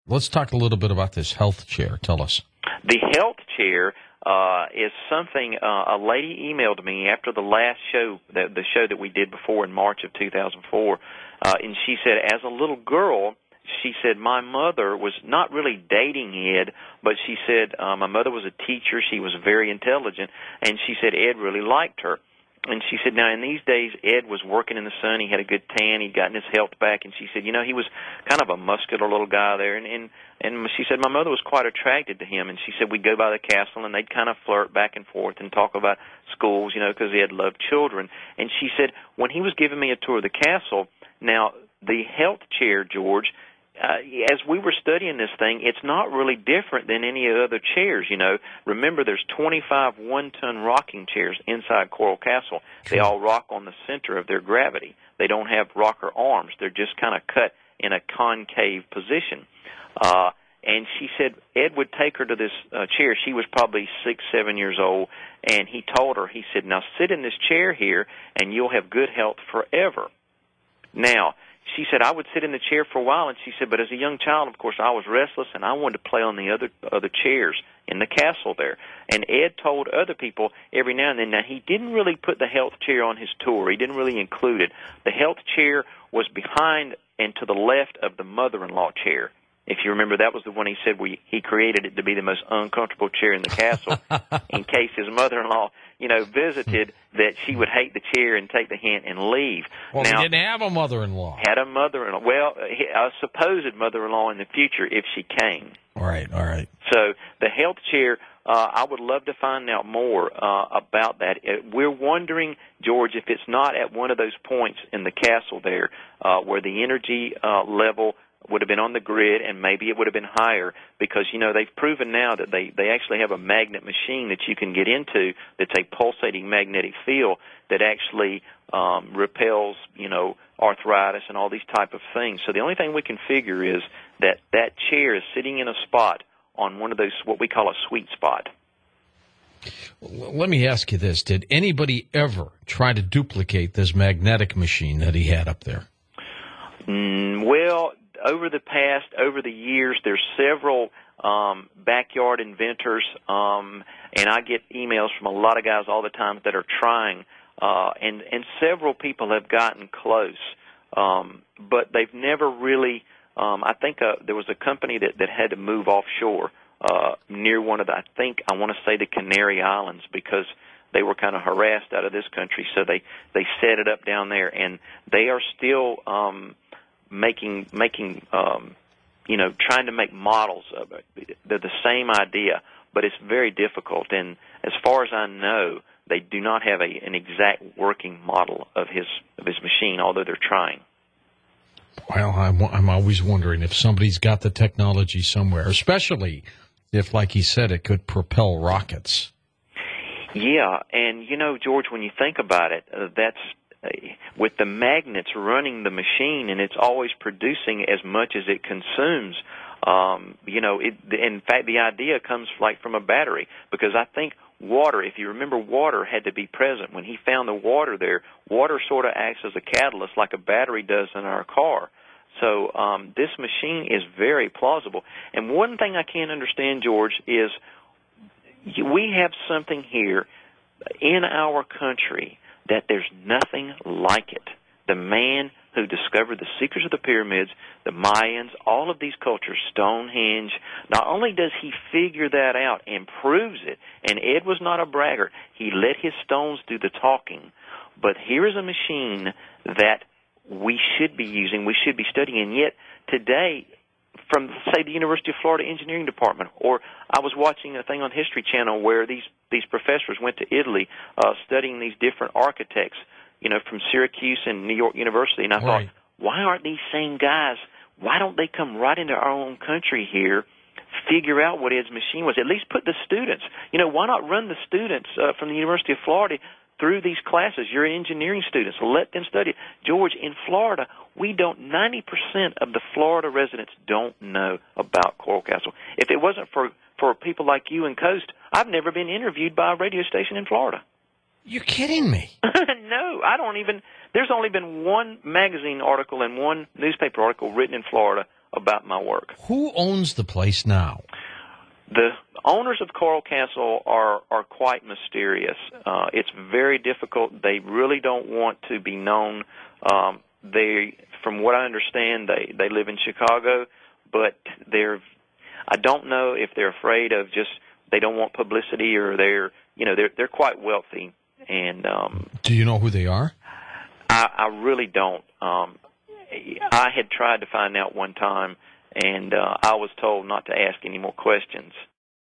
Let's talk a little bit about this health chair. Tell us. The health chair is something a lady emailed me after the last show, the show that we did before in March of 2004, and she said, as a little girl, she said, my mother was not really dating Ed, but she said my mother was a teacher. She was very intelligent, and she said Ed really liked her. And she said, now, in these days, Ed was working in the sun. He had a good tan. He'd gotten his health back. And she said, he was kind of a muscular little guy there. And she said my mother was quite attracted to him. And she said we'd go by the castle, and they'd kind of flirt back and forth and talk about schools, because Ed loved children. And she said when he was giving me a tour of the castle, now, the health chair, George, as we were studying this thing, it's not really different than any other chairs, Remember, there's 25 one-ton rocking chairs inside Coral Castle. They all rock on the center of their gravity. They don't have rocker arms. They're just kind of cut in a concave position. And she said Ed would take her to this chair. She was probably 6, 7 years old, and he told her, he said, now sit in this chair here, and you'll have good health forever. Now, she said, I would sit in the chair for a while, and she said, but as a young child, of course, I was restless, and I wanted to play on the other chairs in the castle there. And Ed told other people every now and then, now, he didn't really put the health chair on his tour. He didn't really include it. The health chair was behind and to the left of the mother-in-law chair. If you remember, that was the one he said he created it to be the most uncomfortable chair in the castle in case his mother-in-law, visited, that she would hate the chair and take the hint and leave. Well, now, he didn't have a mother-in-law. Had a mother-in-law. Well, a supposed mother-in-law in the future if she came. All right. So the health chair, I would love to find out more about that. We're wondering, George, if it's not at one of those points in the castle there where the energy level would have been on the grid, and maybe it would have been higher because, they've proven now that they actually have a magnet machine that you can get into that's a pulsating magnetic field that actually repels, arthritis and all these type of things. So the only thing we can figure is that chair is sitting in a spot on one of those, what we call a sweet spot. Let me ask you this. Did anybody ever try to duplicate this magnetic machine that he had up there? Well, over the years, there's several backyard inventors, and I get emails from a lot of guys all the time that are trying, and several people have gotten close, but they've never really. I think there was a company that had to move offshore near one of the. I want to say the Canary Islands because they were kind of harassed out of this country, so they set it up down there, and they are still. Making trying to make models of it. They're the same idea, but it's very difficult. And as far as I know, they do not have an exact working model of his machine, although they're trying. Well, I'm always wondering if somebody's got the technology somewhere, especially if, like he said, it could propel rockets. Yeah, and George, when you think about it, that's with the magnets running the machine, and it's always producing as much as it consumes. In fact, the idea comes from a battery, because I think water, if you remember, water had to be present. When he found the water there, water sort of acts as a catalyst like a battery does in our car. So this machine is very plausible. And one thing I can't understand, George, is we have something here in our country that there's nothing like it. The man who discovered the secrets of the pyramids, the Mayans, all of these cultures, Stonehenge, not only does he figure that out and proves it, and Ed was not a braggart, he let his stones do the talking, but here is a machine that we should be using, we should be studying, and yet today, from, say, the University of Florida Engineering Department, or I was watching a thing on History Channel where these professors went to Italy studying these different architects, from Syracuse and New York University, and I thought, why aren't these same guys, why don't they come right into our own country here, figure out what Ed's machine was, at least put the students, why not run the students from the University of Florida through these classes? You're engineering students, so let them study it. George, in Florida, 90% of the Florida residents don't know about Coral Castle. If it wasn't for people like you and Coast, I've never been interviewed by a radio station in Florida. You're kidding me. No, there's only been one magazine article and one newspaper article written in Florida about my work. Who owns the place now? The owners of Coral Castle are quite mysterious. It's very difficult. They really don't want to be known. From what I understand, they live in Chicago, but I don't know if they're afraid of they don't want publicity, or they're quite wealthy. And do you know who they are? I really don't. I had tried to find out one time, and I was told not to ask any more questions.